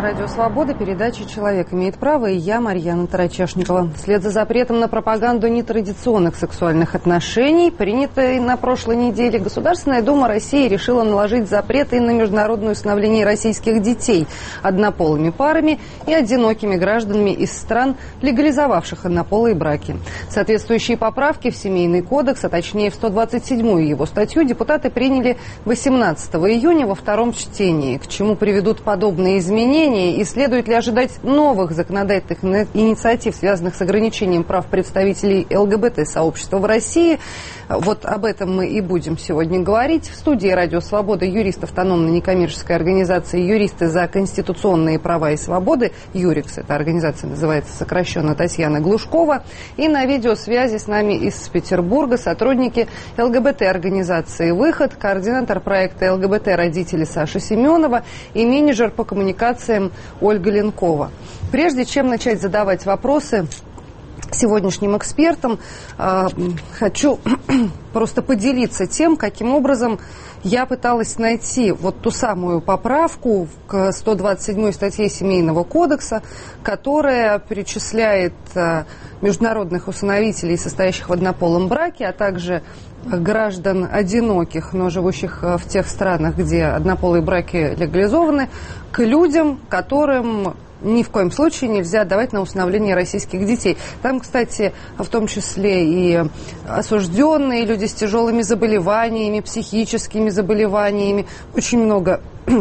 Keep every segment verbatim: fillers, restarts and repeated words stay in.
Радио Свобода, передача «Человек имеет право», и я, Марьяна Тарачешникова. Вслед за запретом на пропаганду нетрадиционных сексуальных отношений, принятой на прошлой неделе, Государственная Дума России решила наложить запреты на международное усыновление российских детей однополыми парами и одинокими гражданами из стран, легализовавших однополые браки. Соответствующие поправки в Семейный кодекс, а точнее в сто двадцать седьмую его статью, депутаты приняли восемнадцатого июня во втором чтении. К чему приведут подобные изменения и следует ли ожидать новых законодательных инициатив, связанных с ограничением прав представителей ЛГБТ-сообщества в России? Вот об этом мы и будем сегодня говорить. В студии Радио Свобода юрист автономной некоммерческой организации «Юристы за конституционные права и свободы», ЮРИКС, эта организация называется сокращенно, Татьяна Глушкова. И на видеосвязи с нами из Петербурга сотрудники ЛГБТ-организации «Выход», координатор проекта «ЛГБТ-родители» Саша Семенова и менеджер по коммуникациям Ольга Ленкова. Прежде чем начать задавать вопросы сегодняшним экспертам, э, хочу просто поделиться тем, каким образом я пыталась найти вот ту самую поправку к сто двадцать седьмой статье Семейного кодекса, которая перечисляет э, международных усыновителей, состоящих в однополом браке, а также граждан одиноких, но живущих в тех странах, где однополые браки легализованы, к людям, которым ни в коем случае нельзя отдавать на усыновление российских детей. Там, кстати, в том числе и осужденные, люди с тяжелыми заболеваниями, психическими заболеваниями. Очень много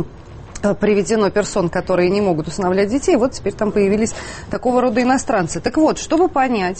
приведено персон, которые не могут усыновлять детей. Вот теперь там появились такого рода иностранцы. Так вот, чтобы понять,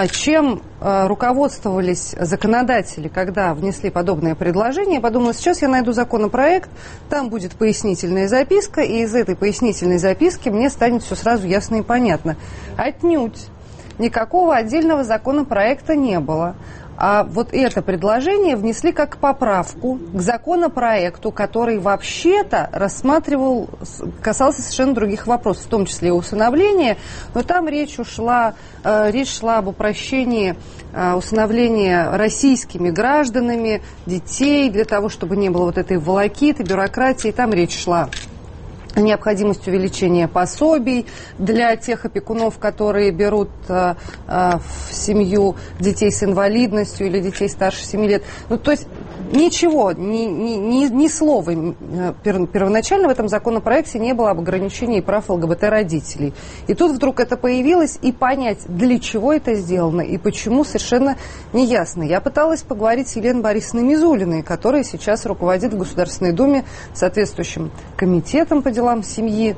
чем руководствовались законодатели, когда внесли подобное предложение, я подумала, сейчас я найду законопроект, там будет пояснительная записка, и из этой пояснительной записки мне станет все сразу ясно и понятно. Отнюдь никакого отдельного законопроекта не было. А вот это предложение внесли как поправку к законопроекту, который вообще-то рассматривал, касался совершенно других вопросов, в том числе и усыновления, но там речь ушла, э, речь шла об упрощении э, усыновления российскими гражданами детей, для того, чтобы не было вот этой волокиты, бюрократии, там речь шла необходимость увеличения пособий для тех опекунов, которые берут э, э, в семью детей с инвалидностью или детей старше семи лет. Ну, то есть ничего, ни, ни, ни, ни слова э, первоначально в этом законопроекте не было об ограничении прав ЛГБТ-родителей. И тут вдруг это появилось, и понять, для чего это сделано и почему, совершенно неясно. Я пыталась поговорить с Еленой Борисовной Мизулиной, которая сейчас руководит в Государственной Думе соответствующим комитетом по делам семьи,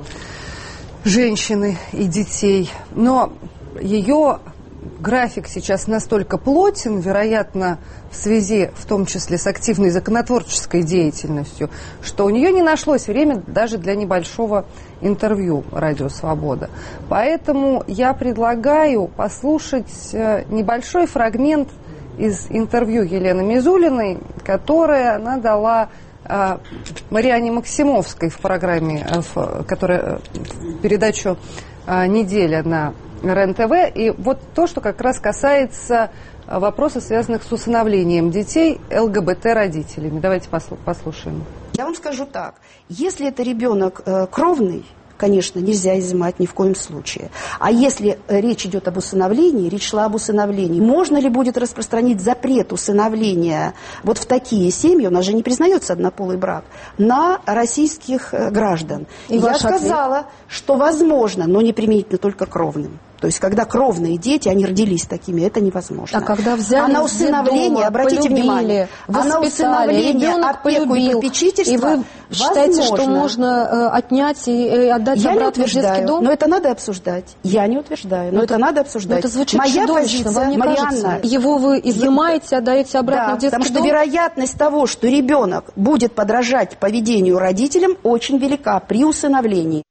женщины и детей. Но ее график сейчас настолько плотен, вероятно, в связи в том числе с активной законотворческой деятельностью, что у нее не нашлось времени даже для небольшого интервью «Радио Свобода». Поэтому я предлагаю послушать небольшой фрагмент из интервью Елены Мизулиной, которое она дала Марианне Максимовской в программе, в, которая, в передачу «Неделя» на РЕН-ТВ. И вот то, что как раз касается вопросов, связанных с усыновлением детей ЛГБТ-родителями. Давайте послушаем. Я вам скажу так. Если это ребенок э, кровный, конечно, нельзя изымать ни в коем случае. А если речь идет об усыновлении, речь шла об усыновлении, можно ли будет распространить запрет усыновления вот в такие семьи, у нас же не признается однополый брак, на российских граждан? И я сказала, ответ? Что возможно, но не применительно только кровным. То есть, когда кровные дети, они родились такими, это невозможно. А когда взяли а на усыновление, дома, обратите полюбили, внимание, а на усыновление, опеку полюбил, и попечительство, и вы считаете, возможно. что можно э, отнять и э, отдать я обратно в детский дом? Но это надо обсуждать. Я не утверждаю, но, но это, это надо обсуждать. Но это звучит Моя чудовищно, позиция, вам не Марианна, кажется? Его вы изымаете, отдаете обратно да, в детский потому дом? Потому что вероятность того, что ребенок будет подражать поведению родителям, очень велика при усыновлении.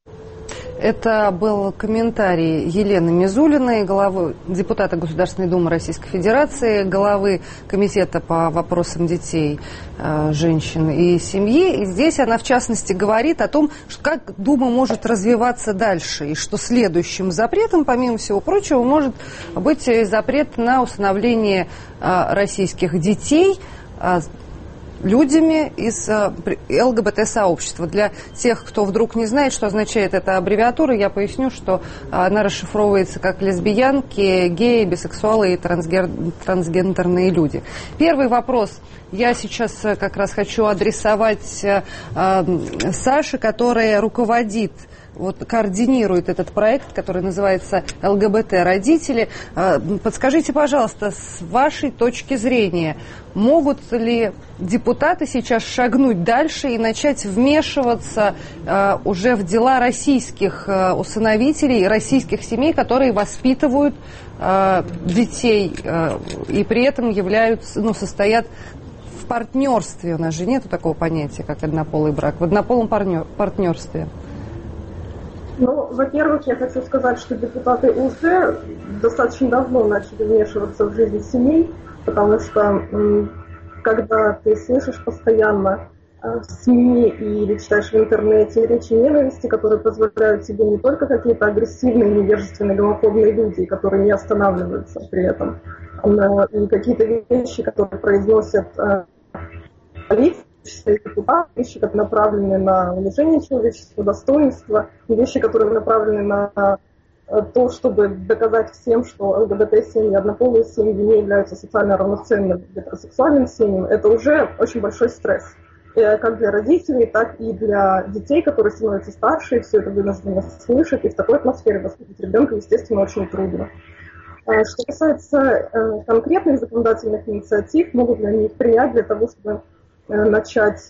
Это был комментарий Елены Мизулиной, главы, депутата Государственной Думы Российской Федерации, главы Комитета по вопросам детей, женщин и семьи. И здесь она, в частности, говорит о том, как Дума может развиваться дальше, и что следующим запретом, помимо всего прочего, может быть запрет на усыновление российских детей людьми из ЛГБТ-сообщества. Для тех, кто вдруг не знает, что означает эта аббревиатура, я поясню, что она расшифровывается как лесбиянки, геи, бисексуалы и трансгер... трансгендерные люди. Первый вопрос я сейчас как раз хочу адресовать э, Саше, которая руководит, вот, координирует этот проект, который называется ЛГБТ-родители. Подскажите, пожалуйста, с вашей точки зрения, могут ли депутаты сейчас шагнуть дальше и начать вмешиваться э, уже в дела российских э, усыновителей, российских семей, которые воспитывают э, детей э, и при этом являются, ну, состоят в партнерстве? У нас же нету такого понятия, как однополый брак, в однополом партнер, партнерстве. Ну, во-первых, я хочу сказать, что депутаты уже достаточно давно начали вмешиваться в жизнь семей, потому что когда ты слышишь постоянно в СМИ или читаешь в интернете речи ненависти, которые позволяют тебе не только какие-то агрессивные, невежественные, гомофобные люди, которые не останавливаются при этом, но и какие-то вещи, которые произносят полиция, вещи, которые направлены на унижение человеческого достоинства, и вещи, которые направлены на то, чтобы доказать всем, что ЛГБТ-семьи, однополые семьи не являются социально равноценными гетеросексуальным семьям, это уже очень большой стресс. Как для родителей, так и для детей, которые становятся старше, и все это вынуждены слышать, и в такой атмосфере воспитывать ребенка, естественно, очень трудно. Что касается конкретных законодательных инициатив, могут ли они их принять для того, чтобы начать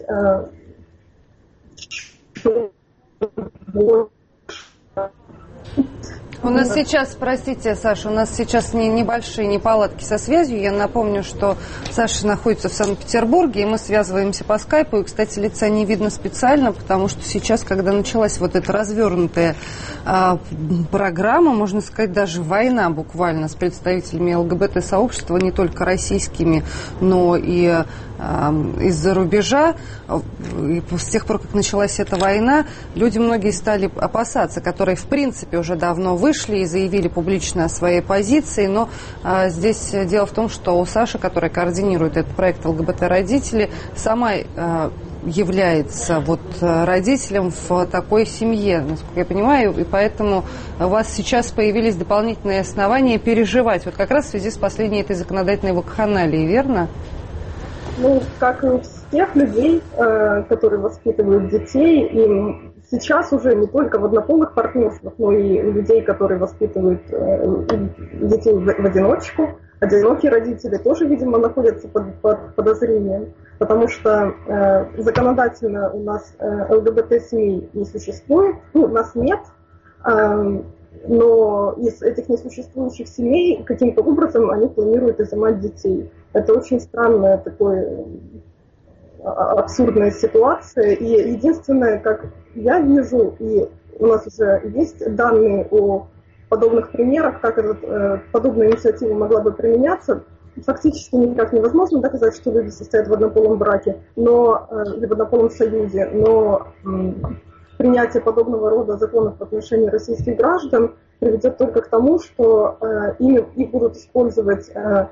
У нас сейчас, простите, Саша, у нас сейчас не, небольшие неполадки со связью. Я напомню, что Саша находится в Санкт-Петербурге, и мы связываемся по скайпу. И, кстати, лица не видно специально, потому что сейчас, когда началась вот эта развернутая а, программа, можно сказать, даже война буквально с представителями ЛГБТ-сообщества, не только российскими, но и из-за рубежа, и с тех пор, как началась эта война, люди многие стали опасаться, которые, в принципе, уже давно вышли и заявили публично о своей позиции, но а, здесь дело в том, что у Саши, которая координирует этот проект ЛГБТ-родители, сама а, является вот родителем в такой семье, насколько я понимаю, и поэтому у вас сейчас появились дополнительные основания переживать, вот как раз в связи с последней этой законодательной вакханалией, верно? Ну, как и у всех людей, э, которые воспитывают детей, им сейчас уже не только в однополых партнерствах, но и у людей, которые воспитывают э, детей в, в одиночку, одинокие родители тоже, видимо, находятся под, под подозрением, потому что э, законодательно у нас э, ЛГБТ-семей не существует, ну, нас нет, э, но из этих несуществующих семей каким-то образом они планируют изымать детей. Это очень странная, такая абсурдная ситуация. И единственное, как я вижу, и у нас уже есть данные о подобных примерах, как эта подобная инициатива могла бы применяться, фактически никак невозможно доказать, что люди состоят в однополом браке, но, или в однополом союзе, но принятие подобного рода законов в отношении российских граждан приведет только к тому, что ими, их будут использовать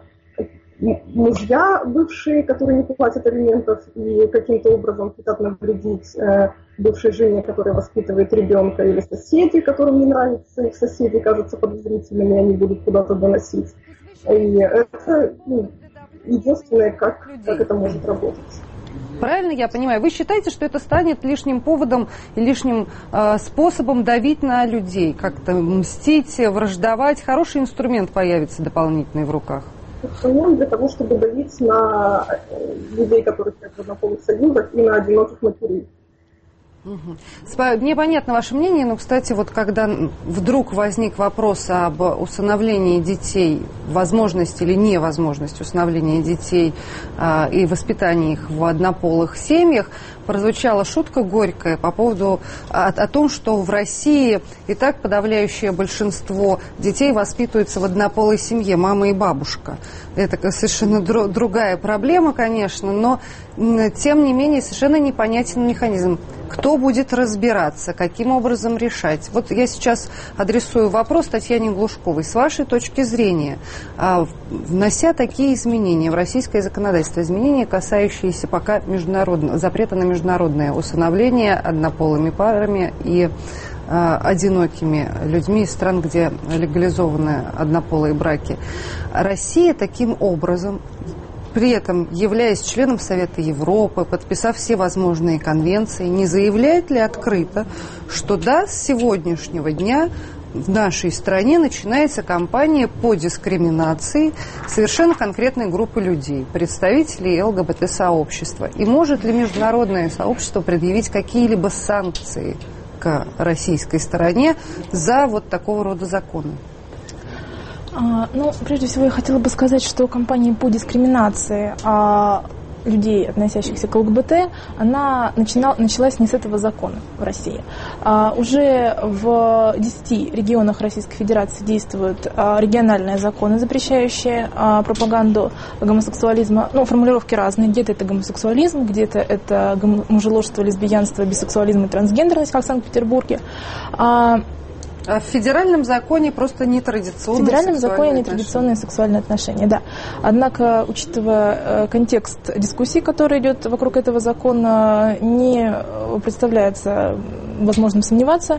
мужья бывшие, которые не платят алиментов и каким-то образом хотят навредить э, бывшей жене, которая воспитывает ребенка, или соседи, которым не нравятся их соседи, кажутся подозрительными, они будут куда-то доносить. И это, ну, единственное, как, как это может работать. Правильно я понимаю? Вы считаете, что это станет лишним поводом и лишним э, способом давить на людей, как-то мстить, враждовать? Хороший инструмент появится дополнительный в руках? Инструмент для того, чтобы давить на людей, которые стоят в однополых союзах, и на одиноких матерей. Угу. Мне понятно ваше мнение, но, кстати, вот когда вдруг возник вопрос об усыновлении детей, возможности или невозможности усыновления детей а, и воспитании их в однополых семьях, прозвучала шутка горькая по поводу о, о том, что в России и так подавляющее большинство детей воспитываются в однополой семье, мама и бабушка. Это совершенно дру, другая проблема, конечно, но тем не менее совершенно непонятен механизм. Кто Кто будет разбираться, каким образом решать? Вот я сейчас адресую вопрос Татьяне Глушковой. С вашей точки зрения, внося такие изменения в российское законодательство, изменения, касающиеся пока международного, запрета на международное усыновление однополыми парами и одинокими людьми из стран, где легализованы однополые браки, Россия таким образом, при этом являясь членом Совета Европы, подписав все возможные конвенции, не заявляет ли открыто, что да, с сегодняшнего дня в нашей стране начинается кампания по дискриминации совершенно конкретной группы людей, представителей ЛГБТ-сообщества? И может ли международное сообщество предъявить какие-либо санкции к российской стороне за вот такого рода законы? А, ну, прежде всего, я хотела бы сказать, что кампания по дискриминации а, людей, относящихся к ЛГБТ, она начинала, началась не с этого закона в России. А, уже в десяти регионах Российской Федерации действуют а, региональные законы, запрещающие а, пропаганду гомосексуализма. Ну, формулировки разные. Где-то это гомосексуализм, где-то это мужеложство, лесбиянство, бисексуализм и трансгендерность, как в Санкт-Петербурге. А, А в федеральном законе просто нетрадиционные В федеральном законе отношения. нетрадиционные сексуальные отношения, да. Однако, учитывая э, контекст дискуссии, который идет вокруг этого закона, не представляется возможным сомневаться,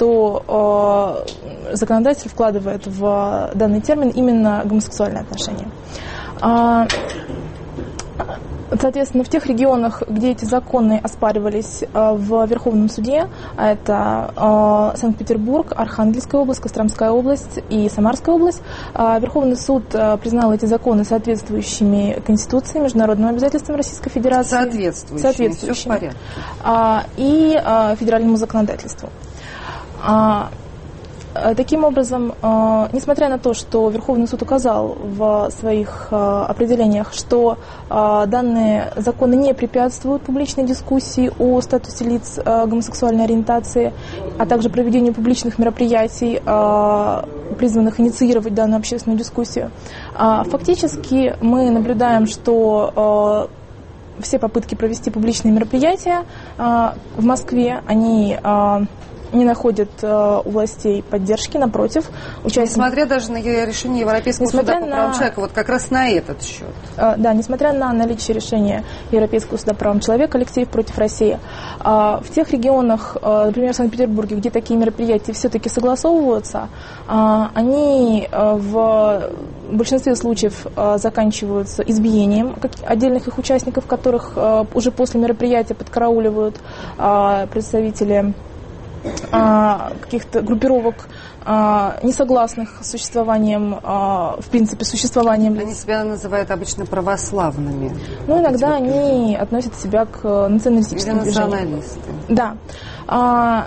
что э, законодатель вкладывает в данный термин именно гомосексуальные отношения. А, Соответственно, в тех регионах, где эти законы оспаривались в Верховном суде, а это Санкт-Петербург, Архангельская область, Костромская область и Самарская область, Верховный суд признал эти законы соответствующими Конституции, международным обязательствам Российской Федерации. Соответствующими, соответствующими. Все в порядке. И федеральному законодательству. Таким образом, несмотря на то, что Верховный суд указал в своих определениях, что данные законы не препятствуют публичной дискуссии о статусе лиц гомосексуальной ориентации, а также проведению публичных мероприятий, призванных инициировать данную общественную дискуссию, фактически мы наблюдаем, что все попытки провести публичные мероприятия в Москве, они не находят э, у властей поддержки, напротив. Участники... Несмотря даже на решение Европейского несмотря суда по правам на... человека, вот как раз на этот счет. Э, да, несмотря на наличие решения Европейского суда по правам человека, Алексеев против России, э, в тех регионах, э, например, в Санкт-Петербурге, где такие мероприятия все-таки согласовываются, э, они э, в большинстве случаев э, заканчиваются избиением отдельных их участников, которых э, уже после мероприятия подкарауливают э, представители каких-то группировок, несогласных с существованием, в принципе, существованием лиц. Они себя называют обычно православными. Ну, иногда они относят себя к националистическим движениям. Националисты. Да.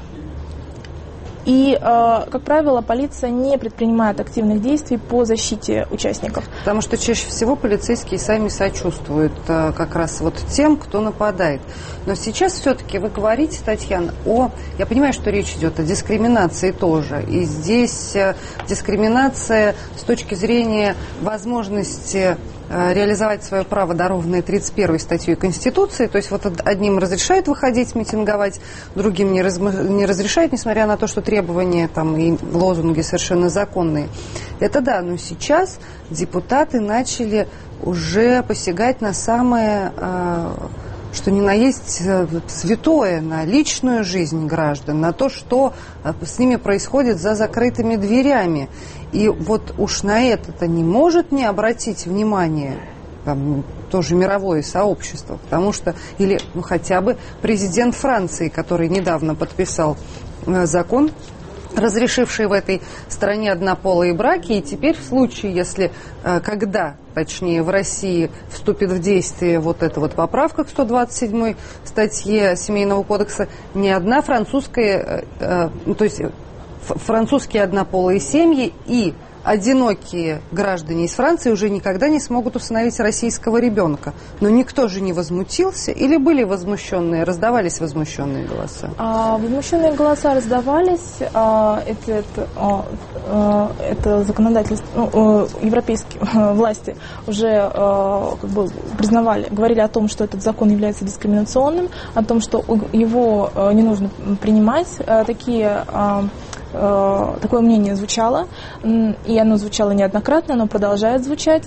И, как правило, полиция не предпринимает активных действий по защите участников. Потому что чаще всего полицейские сами сочувствуют как раз вот тем, кто нападает. Но сейчас все-таки вы говорите, Татьяна, о... Я понимаю, что речь идет о дискриминации тоже. И здесь дискриминация с точки зрения возможности реализовать свое право, дарованное тридцать первой статьей Конституции. То есть вот одним разрешают выходить, митинговать, другим не, раз, не разрешают, несмотря на то, что требования там, и лозунги совершенно законные. Это да, но сейчас депутаты начали уже посягать на самое, что ни на есть, святое, на личную жизнь граждан, на то, что с ними происходит за закрытыми дверями. И вот уж на это-то не может не обратить внимание там, тоже мировое сообщество, потому что, или ну, хотя бы президент Франции, который недавно подписал э, закон, разрешивший в этой стране однополые браки, и теперь в случае, если, э, когда, точнее, в России вступит в действие вот эта вот поправка к сто двадцать седьмой статье Семейного кодекса, ни одна французская, э, э, то есть французские однополые семьи и одинокие граждане из Франции уже никогда не смогут усыновить российского ребенка. Но никто же не возмутился или были возмущенные, раздавались возмущенные голоса? А, возмущенные голоса раздавались. А, это, это, а, это законодательство, ну, европейские власти уже а, как бы признавали, говорили о том, что этот закон является дискриминационным, о том, что его не нужно принимать. А, такие а, Такое мнение звучало, и оно звучало неоднократно, оно продолжает звучать,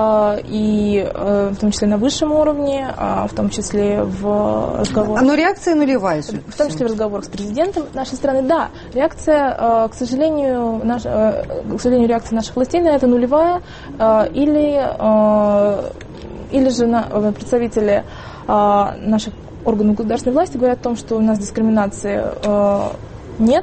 и в том числе на высшем уровне, в том числе в разговорах. Но реакция нулевая. В том числе в разговорах с президентом нашей страны, да. Реакция, к сожалению, наш, к сожалению, реакция наших властей на это нулевая, или, или же на, представители наших органов государственной власти говорят о том, что у нас дискриминации нет.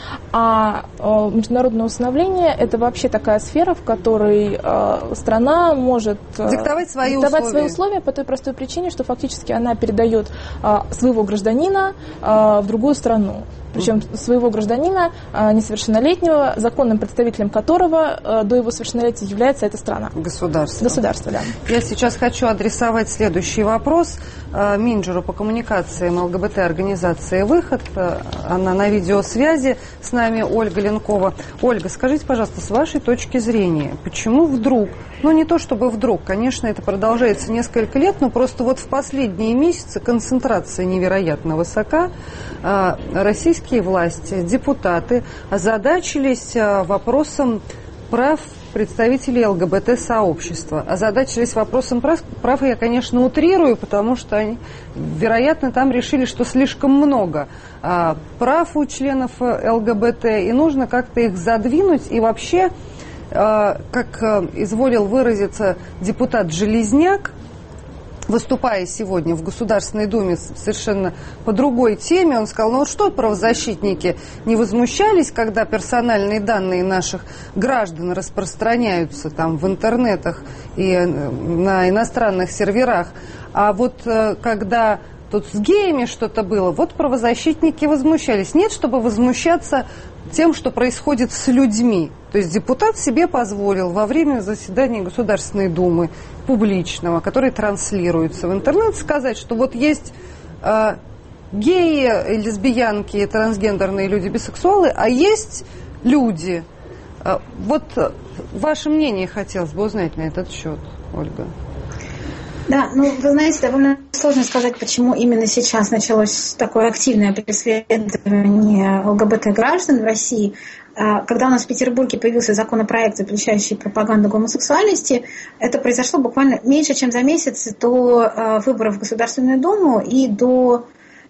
А э, международное усыновление – это вообще такая сфера, в которой э, страна может э, диктовать, свои, диктовать условия. свои условия по той простой причине, что фактически она передает э, своего гражданина э, в другую страну. Причем своего гражданина, несовершеннолетнего, законным представителем которого до его совершеннолетия является эта страна. Государство. Государство, да. Я сейчас хочу адресовать следующий вопрос менеджеру по коммуникациям ЛГБТ-организации «Выход». Она на видеосвязи с нами, Ольга Ленкова. Ольга, скажите, пожалуйста, с вашей точки зрения, почему вдруг, ну не то чтобы вдруг, конечно, это продолжается несколько лет, но просто вот в последние месяцы концентрация невероятно высока, российские власти, депутаты озадачились вопросом прав представителей ЛГБТ-сообщества. Озадачились вопросом прав, прав, я, конечно, утрирую, потому что они, вероятно, там решили, что слишком много а, прав у членов ЛГБТ, и нужно как-то их задвинуть. И вообще, а, как а, изволил выразиться депутат Железняк, выступая сегодня в Государственной Думе совершенно по другой теме, он сказал, ну вот что правозащитники не возмущались, когда персональные данные наших граждан распространяются там в интернетах и на иностранных серверах, а вот когда тут с геями что-то было, вот правозащитники возмущались. Нет, чтобы возмущаться тем, что происходит с людьми. То есть депутат себе позволил во время заседания Государственной Думы публичного, который транслируется в интернет, сказать, что вот есть э, геи, лесбиянки, трансгендерные люди, бисексуалы, а есть люди. Э, вот ваше мнение хотелось бы узнать на этот счет, Ольга. Да, ну, вы знаете, довольно сложно сказать, почему именно сейчас началось такое активное преследование ЛГБТ-граждан в России. Когда у нас в Петербурге появился законопроект, запрещающий пропаганду гомосексуальности, это произошло буквально меньше, чем за месяц до выборов в Государственную Думу и до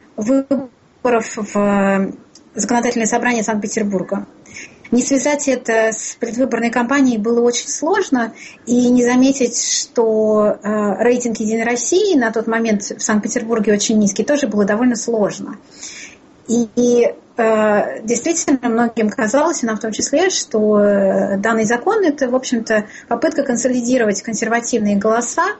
выборов в Законодательное собрание Санкт-Петербурга. Не связать это с предвыборной кампанией было очень сложно, и не заметить, что э, рейтинг «Единой России» на тот момент в Санкт-Петербурге очень низкий, тоже было довольно сложно. И, и э, действительно многим казалось, и нам в том числе, что э, данный закон – это, в общем-то, попытка консолидировать консервативные голоса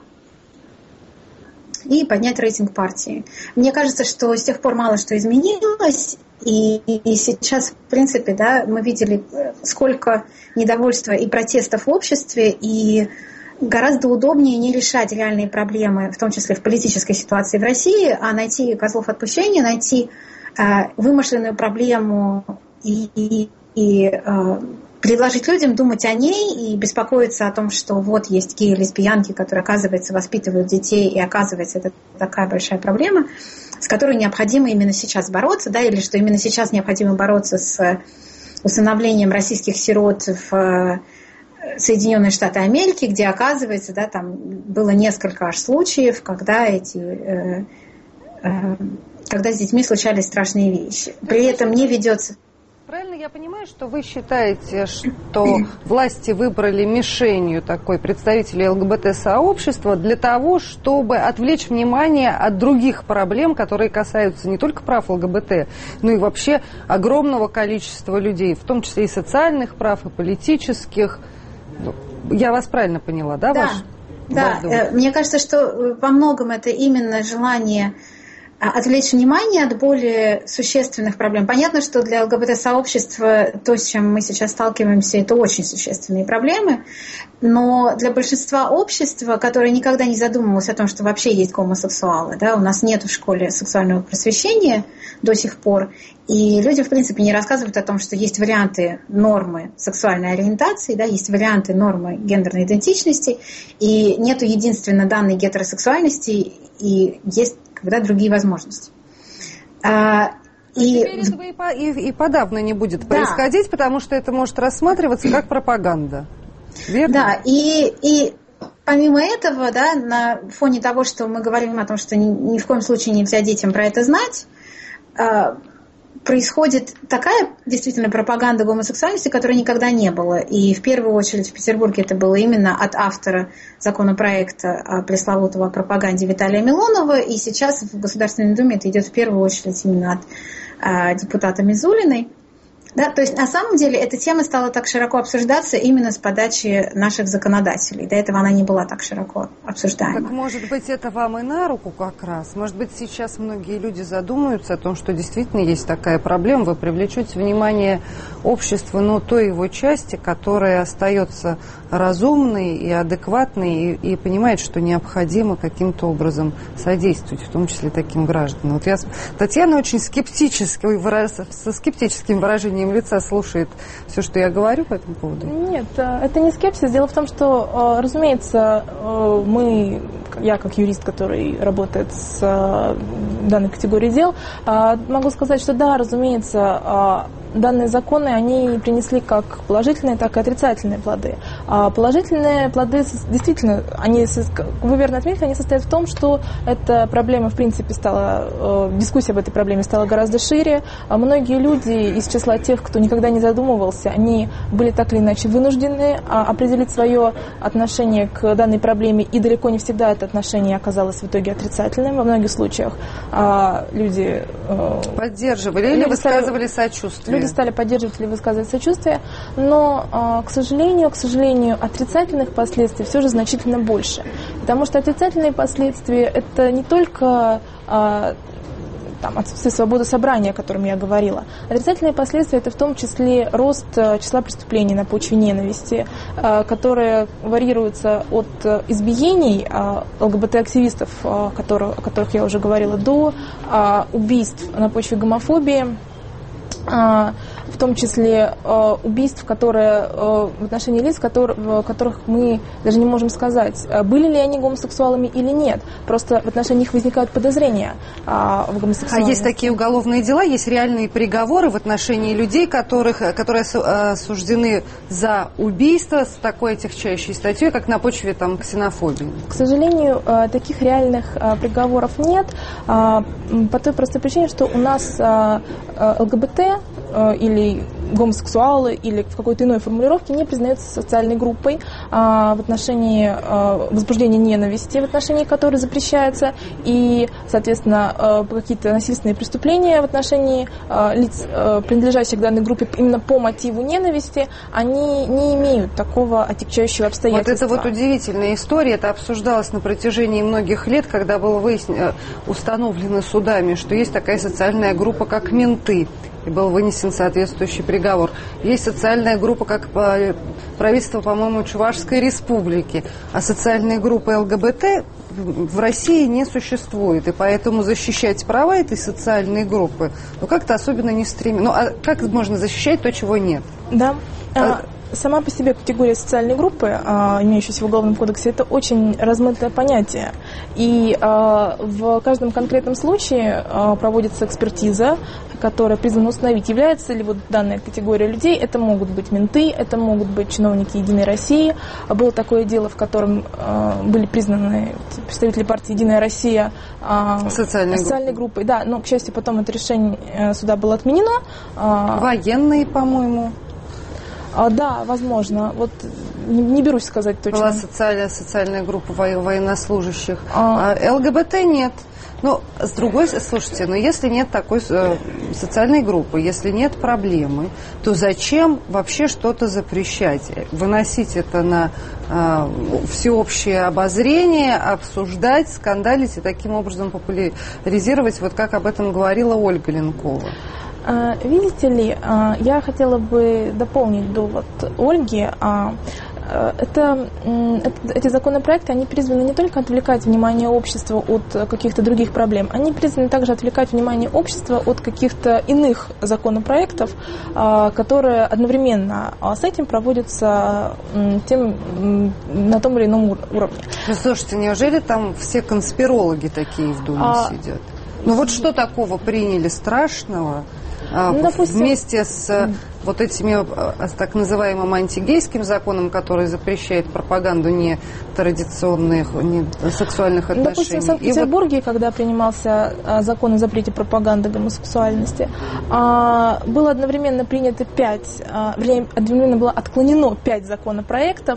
и поднять рейтинг партии. Мне кажется, что с тех пор мало что изменилось, и, и сейчас, в принципе, да, мы видели, сколько недовольства и протестов в обществе, и гораздо удобнее не решать реальные проблемы, в том числе в политической ситуации в России, а найти козлов отпущения, найти э, вымышленную проблему и, и, и э, предложить людям думать о ней и беспокоиться о том, что вот есть геи, лесбиянки, которые, оказывается, воспитывают детей, и, оказывается, это такая большая проблема, с которой необходимо именно сейчас бороться, да, или что именно сейчас необходимо бороться с усыновлением российских сирот в Соединенные Штаты Америки, где, оказывается, да, там было несколько аж случаев, когда эти, э, э, когда с детьми случались страшные вещи. При этом не ведется. Правильно я понимаю, что вы считаете, что власти выбрали мишенью такой представителей ЛГБТ-сообщества для того, чтобы отвлечь внимание от других проблем, которые касаются не только прав ЛГБТ, но и вообще огромного количества людей, в том числе и социальных прав, и политических. Я вас правильно поняла, да? Да, ваш, да. ваш Мне кажется, что во многом это именно желание отвлечь внимание от более существенных проблем. Понятно, что для ЛГБТ-сообщества то, с чем мы сейчас сталкиваемся, это очень существенные проблемы, но для большинства общества, которое никогда не задумывалось о том, что вообще есть гомосексуалы, да, у нас нет в школе сексуального просвещения до сих пор, и люди, в принципе, не рассказывают о том, что есть варианты нормы сексуальной ориентации, да, есть варианты нормы гендерной идентичности, и нету единственно данной гетеросексуальности, и есть когда другие возможности. А, и... Теперь этого и, по, и, и подавно не будет да. происходить, потому что это может рассматриваться как пропаганда. Верно? Да, и, и помимо этого, да, на фоне того, что мы говорим о том, что ни, ни в коем случае нельзя детям про это знать, а, происходит такая действительно пропаганда гомосексуальности, которой никогда не было. И в первую очередь в Петербурге это было именно от автора законопроекта пресловутого о пропаганде Виталия Милонова. И сейчас в Государственной Думе это идет в первую очередь именно от а, депутата Мизулиной. Да, то есть на самом деле эта тема стала так широко обсуждаться именно с подачи наших законодателей. До этого она не была так широко обсуждаема. Так может быть это вам и на руку как раз? Может быть сейчас многие люди задумаются о том, что действительно есть такая проблема. Вы привлечете внимание общества, но той его части, которая остается разумной и адекватной и, и понимает, что необходимо каким-то образом содействовать, в том числе таким гражданам. Вот я, Татьяна очень скептически, со скептическим выражением лица слушает все, что я говорю по этому поводу? Нет, это не скепсис. Дело в том, что, разумеется, мы, я как юрист, который работает с данной категорией дел, могу сказать, что да, разумеется, данные законы, они принесли как положительные, так и отрицательные плоды. А положительные плоды, действительно, они, вы верно отметили, они состоят в том, что эта проблема, в принципе, стала, дискуссия об этой проблеме стала гораздо шире. А многие люди из числа тех, кто никогда не задумывался, они были так или иначе вынуждены определить свое отношение к данной проблеме, и далеко не всегда это отношение оказалось в итоге отрицательным. Во многих случаях люди поддерживали или высказывали сочувствие. Люди стали поддерживать или высказывать сочувствие, но, к сожалению, к сожалению, отрицательных последствий все же значительно больше. Потому что отрицательные последствия – это не только там, отсутствие свободы собрания, о котором я говорила. Отрицательные последствия – это в том числе рост числа преступлений на почве ненависти, которые варьируются от избиений ЛГБТ-активистов, о которых я уже говорила, до убийств на почве гомофобии, в том числе э, убийств, которые э, в отношении лиц, которые, в которых мы даже не можем сказать, были ли они гомосексуалами или нет. Просто в отношении них возникают подозрения э, в гомосексуальности. А есть такие уголовные дела, есть реальные приговоры в отношении людей, которых, которые осуждены за убийство с такой отягчающей статьей, как на почве там, ксенофобии? К сожалению, э, таких реальных э, приговоров нет, э, по той простой причине, что у нас э, э, ЛГБТ э, или гомосексуалы или в какой-то иной формулировке не признаются социальной группой а, в отношении а, возбуждения ненависти, в отношении которой запрещается, и, соответственно, а, какие-то насильственные преступления в отношении а, лиц, а, принадлежащих к данной группе именно по мотиву ненависти, они не имеют такого отягчающего обстоятельства. Вот это вот удивительная история, это обсуждалось на протяжении многих лет, когда было выяснено, установлено судами, что есть такая социальная группа, как менты, и был вынесен соответствующий приговор. Есть социальная группа, как правительство, по-моему, Чувашской республики, а социальной группы ЛГБТ в России не существует, и поэтому защищать права этой социальной группы, ну, как-то особенно не стремится. Ну, а как можно защищать то, чего нет? Да. А... Сама по себе категория социальной группы, имеющаяся в Уголовном кодексе, это очень размытое понятие. И в каждом конкретном случае проводится экспертиза, которая призвана установить, является ли вот данная категория людей. Это могут быть менты, это могут быть чиновники Единой России. Было такое дело, в котором были признаны представители партии Единая Россия социальной, социальной группой. Да, но, к счастью, потом это решение суда было отменено. Военные, по-моему. А, да, возможно. Вот не, не берусь сказать точно. Была социальная, социальная группа во, военнослужащих. А, а ЛГБТ нет. Ну, с другой стороны, слушайте, но если нет такой э, социальной группы, если нет проблемы, то зачем вообще что-то запрещать? Выносить это на э, всеобщее обозрение, обсуждать, скандалить и таким образом популяризировать, вот как об этом говорила Ольга Ленкова. Видите ли, я хотела бы дополнить довод Ольги. Это, эти законопроекты, они призваны не только отвлекать внимание общества от каких-то других проблем, они призваны также отвлекать внимание общества от каких-то иных законопроектов, которые одновременно с этим проводятся тем, на том или ином уровне. Ну, слушайте, неужели там все конспирологи такие в Думе а... сидят? Ну вот что такого приняли страшного? Ну, допустим, вместе с вот этими с так называемым антигейским законом, который запрещает пропаганду нетрадиционных, не сексуальных отношений. Допустим, в Санкт-Петербурге, вот... когда принимался закон о запрете пропаганды гомосексуальности, было одновременно принято пять, вернее, одновременно было отклонено пять законопроектов,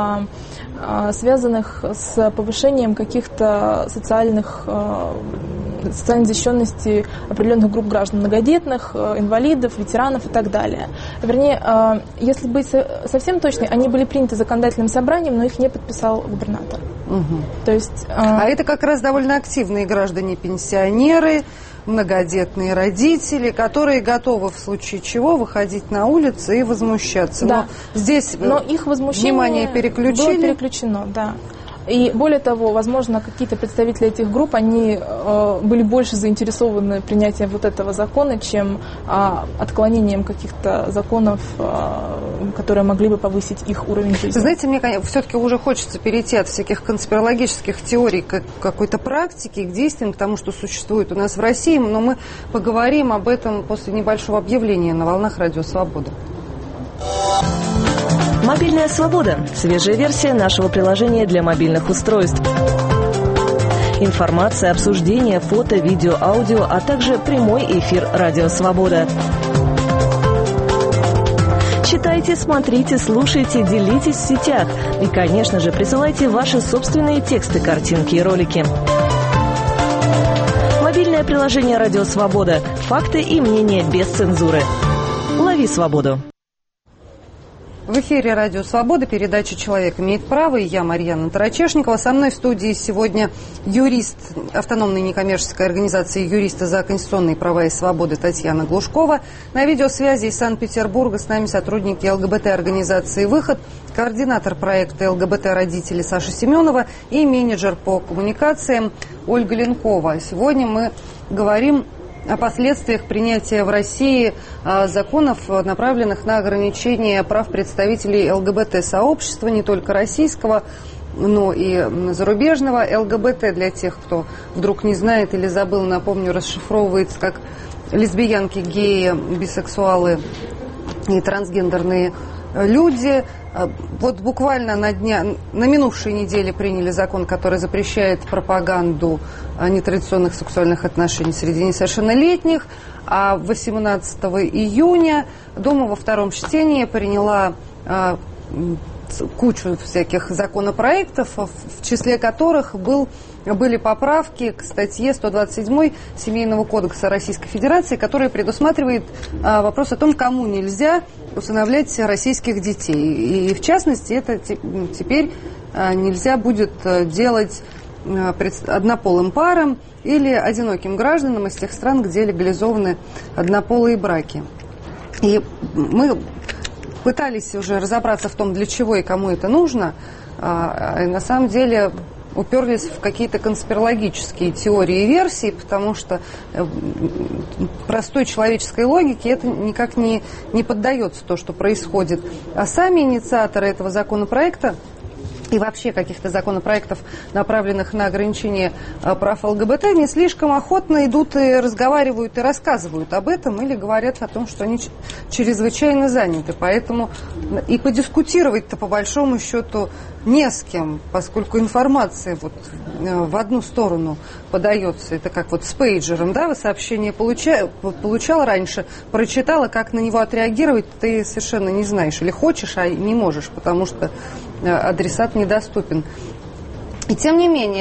связанных с повышением каких-то социальных, социальной защищенности определенных групп граждан, многодетных, инвалидов, ветеранов и так далее. Вернее, если быть совсем точной, они были приняты законодательным собранием, но их не подписал губернатор. Угу. То есть, а это как раз довольно активные граждане-пенсионеры, многодетные родители, которые готовы в случае чего выходить на улицы и возмущаться. Да. Но здесь но их возмущение внимание переключили. Было переключено, да. И более того, возможно, какие-то представители этих групп, они э, были больше заинтересованы принятием вот этого закона, чем э, отклонением каких-то законов, э, которые могли бы повысить их уровень жизни. Знаете, мне все-таки уже хочется перейти от всяких конспирологических теорий к какой-то практике, к действиям, к тому, что существует у нас в России, но мы поговорим об этом после небольшого объявления на волнах Радио Свобода. Мобильная свобода. Свежая версия нашего приложения для мобильных устройств. Информация, обсуждение, фото, видео, аудио, а также прямой эфир Радио Свобода. Читайте, смотрите, слушайте, делитесь в сетях. И, конечно же, присылайте ваши собственные тексты, картинки и ролики. Мобильное приложение Радио Свобода. Факты и мнения без цензуры. Лови свободу. В эфире Радио Свобода, передача «Человек имеет право», и я, Марьяна Тарачешникова. Со мной в студии сегодня юрист автономной некоммерческой организации «Юристы за конституционные права и свободы» Татьяна Глушкова. На видеосвязи из Санкт-Петербурга с нами сотрудники ЛГБТ-организации «Выход», координатор проекта ЛГБТ-родители Саша Семенова и менеджер по коммуникациям Ольга Ленкова. Сегодня мы говорим о последствиях принятия в России а, законов, направленных на ограничение прав представителей ЛГБТ-сообщества, не только российского, но и зарубежного. ЛГБТ, для тех, кто вдруг не знает или забыл, напомню, расшифровывается как лесбиянки, геи, бисексуалы и трансгендерные люди. Вот буквально на, дня, на минувшей неделе приняли закон, который запрещает пропаганду нетрадиционных сексуальных отношений среди несовершеннолетних. А восемнадцатого июня Дума во втором чтении приняла а, кучу всяких законопроектов, в числе которых был, были поправки к статье сто двадцать седьмой Семейного кодекса Российской Федерации, которая предусматривает а, вопрос о том, кому нельзя усыновлять российских детей. И в частности, это теперь а, нельзя будет делать а, однополым парам или одиноким гражданам из тех стран, где легализованы однополые браки. И мы пытались уже разобраться в том, для чего и кому это нужно, а, и на самом деле уперлись в какие-то конспирологические теории и версии, потому что простой человеческой логике это никак не, не поддается то, что происходит. А сами инициаторы этого законопроекта и вообще каких-то законопроектов, направленных на ограничение прав ЛГБТ, не слишком охотно идут и разговаривают и рассказывают об этом или говорят о том, что они чрезвычайно заняты. Поэтому и подискутировать-то по большому счету не с кем, поскольку информация вот в одну сторону подается. Это как вот с пейджером, да, вы сообщение получа, получал раньше, прочитала, как на него отреагировать, ты совершенно не знаешь. Или хочешь, а не можешь, потому что адресат недоступен. И тем не менее,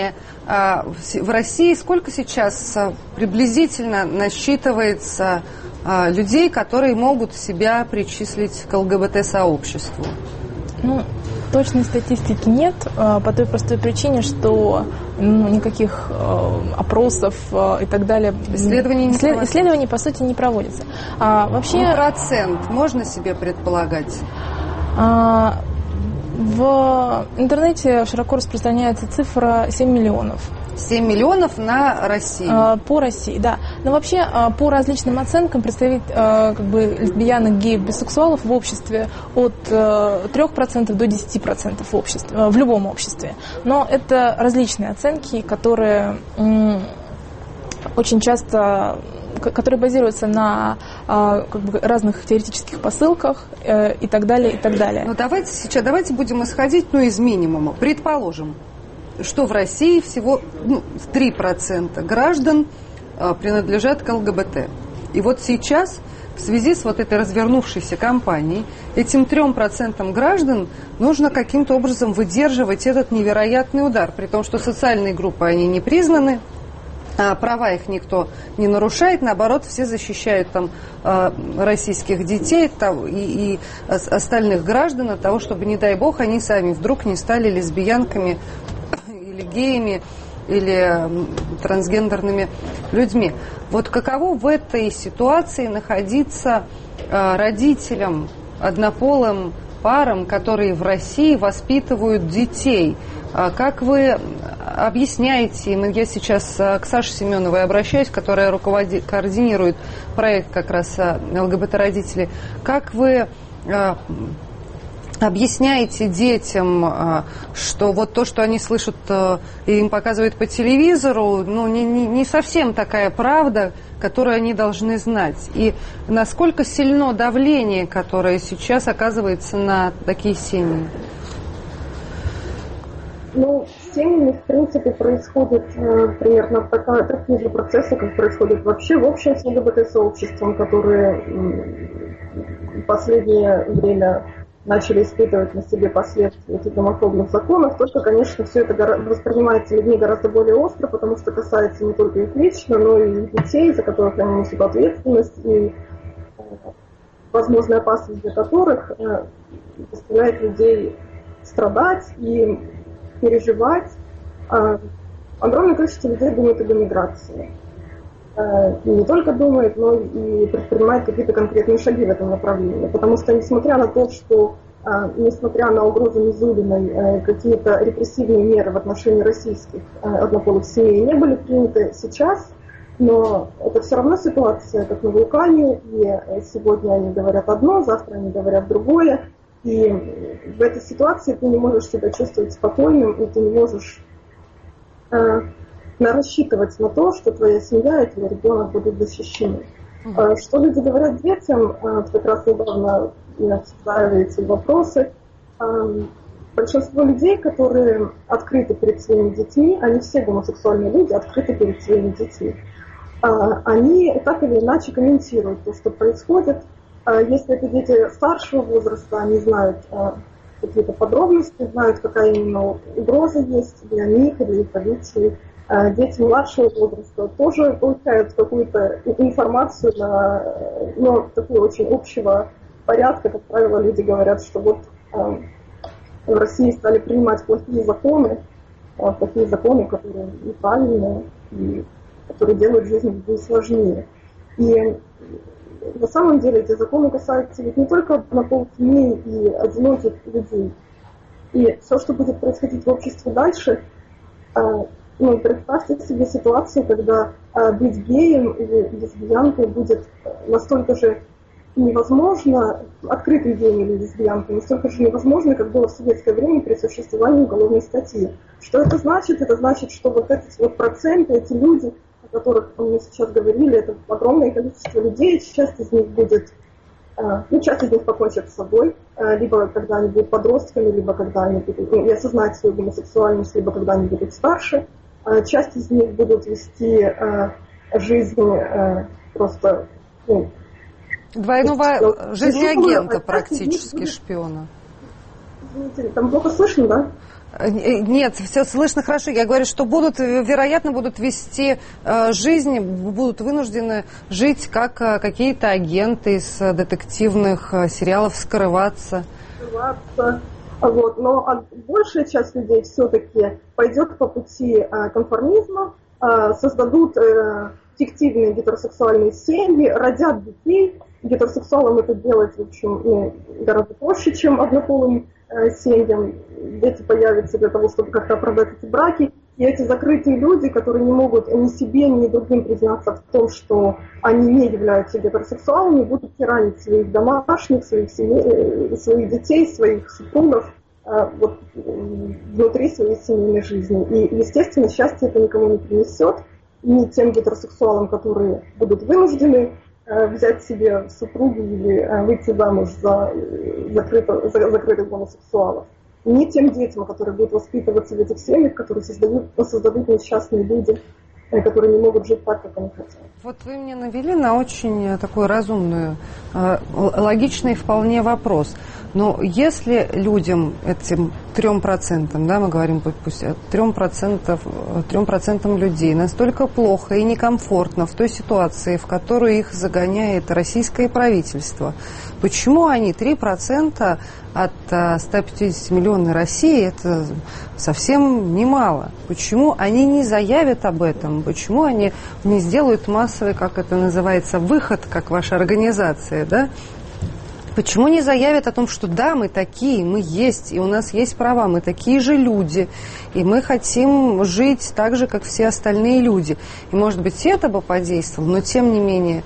В России сколько сейчас приблизительно насчитывается людей, которые могут себя причислить к ЛГБТ-сообществу? Ну, точной статистики нет, по той простой причине, что ну, никаких опросов и так далее, исследований, не исслед... исследований по сути не проводится. А, вообще... Ну, процент можно себе предполагать? А, в интернете широко распространяется цифра семь миллионов. семь миллионов на Россию? А, по России, да. Но вообще а, по различным оценкам представить а, как бы лесбиянок, геев, бисексуалов в обществе от а, трех процентов до десяти процентов в обществе, а, в любом обществе. Но это различные оценки, которые м, очень часто которые базируются на а, как бы, разных теоретических посылках э, и так далее, и так далее. Ну давайте сейчас давайте будем исходить ну, из минимума. Предположим, что в России всего ну, три процента граждан а, принадлежат к ЛГБТ. И вот сейчас, в связи с вот этой развернувшейся кампанией, этим трем процентам граждан нужно каким-то образом выдерживать этот невероятный удар, при том, что социальные группы, они не признаны, а права их никто не нарушает, наоборот, все защищают там российских детей и, и остальных граждан от того, чтобы, не дай бог, они сами вдруг не стали лесбиянками или геями, или трансгендерными людьми. Вот каково в этой ситуации находиться родителям, однополым парам, которые в России воспитывают детей? Как вы объясняете им, я сейчас к Саше Семеновой обращаюсь, которая руководит, координирует проект как раз ЛГБТ-родители, как вы объясняете детям, что вот то, что они слышат и им показывают по телевизору, ну, не, не, не совсем такая правда, которую они должны знать. И насколько сильно давление, которое сейчас оказывается на такие семьи? Ну, с семьями, в принципе, происходят э, примерно такая, такие же процессы, как происходят вообще в общем с ЛГБТ-сообществом, которые э, в последнее время начали испытывать на себе последствия этих гомофобных законов. Только, конечно, все это гора- воспринимается людьми гораздо более остро, потому что касается не только их лично, но и детей, за которых они несут ответственность, и э, возможная опасность для которых э, заставляет людей страдать и переживать. Огромное количество людей думает об эмиграции. И не только думает, но и предпринимает какие-то конкретные шаги в этом направлении. Потому что, несмотря на то, что, несмотря на угрозу Мизулиной, какие-то репрессивные меры в отношении российских однополых семей не были приняты сейчас, но это все равно ситуация, как на вулкане, и сегодня они говорят одно, завтра они говорят другое. И в этой ситуации ты не можешь себя чувствовать спокойным, и ты не можешь э, рассчитывать на то, что твоя семья и твой ребенок будут защищены. Mm-hmm. Э, что люди говорят детям, э, как раз недавно я обсуждаю эти вопросы. Э, большинство людей, которые открыты перед своими детьми, они все гомосексуальные люди, открыты перед своими детьми. Э, они так или иначе комментируют то, что происходит. Если это дети старшего возраста, они знают а, какие-то подробности, знают, какая именно угроза есть для них или для полиции. А дети младшего возраста тоже получают какую-то информацию на, ну, такую очень общего порядка. Как правило, люди говорят, что вот а, в России стали принимать плохие законы, а, плохие законы, которые неправильные и которые делают жизнь людей сложнее. И на самом деле эти законы касаются ведь не только однополых семей и одиноких людей. И все, что будет происходить в обществе дальше, ну, представьте себе ситуацию, когда быть геем или лесбиянкой будет настолько же невозможно, открытым геем или лесбиянкой, настолько же невозможно, как было в советское время при существовании уголовной статьи. Что это значит? Это значит, что вот эти вот проценты, эти люди, о которых мы сейчас говорили, это огромное количество людей, часть из них будет, ну, часть из них покончит с собой, либо когда они будут подростками, либо когда они будут, ну, осознать свою гомосексуальность, либо когда они будут старше. Часть из них будут вести жизнь просто, ну, двойного жизнь агента практически, шпиона. Извините, там плохо слышно, да? Нет, все слышно хорошо. Я говорю, что будут, вероятно, будут вести э, жизнь, будут вынуждены жить как э, какие-то агенты из э, детективных э, сериалов, скрываться. Скрываться. Вот. Но а большая часть людей все-таки пойдет по пути э, конформизма, э, создадут э, фиктивные гетеросексуальные семьи, родят детей. Гетеросексуалам это делать, в общем, ну, гораздо проще, чем однополым э, семьям. Дети появятся для того, чтобы как-то оправдать эти браки. И эти закрытые люди, которые не могут ни себе, ни другим признаться в том, что они не являются гетеросексуалами, будут тиранить своих домашних, своих, семей, своих детей, своих супругов э, вот, внутри своей семейной жизни. И, естественно, счастье это никому не принесет. Ни тем гетеросексуалам, которые будут вынуждены э, взять себе супругу или э, выйти замуж за, закрыто, за закрытых гомосексуалов, ни тем детям, которые будут воспитываться в этих семьях, которые создадут, создадут несчастные люди, э, которые не могут жить так, как они хотят. Вот вы мне навели на очень такой разумный, э, логичный вполне вопрос. Но если людям, этим трем процентам, да, мы говорим, пусть трем процентам, трем процентам людей настолько плохо и некомфортно в той ситуации, в которую их загоняет российское правительство, почему они три процента от ста пятидесяти миллионной России, это совсем немало. Почему они не заявят об этом? Почему они не сделают массовый, как это называется, выход, как ваша организация, да? Почему не заявят о том, что да, мы такие, мы есть, и у нас есть права, мы такие же люди, и мы хотим жить так же, как все остальные люди. И, может быть, это бы подействовало, но, тем не менее,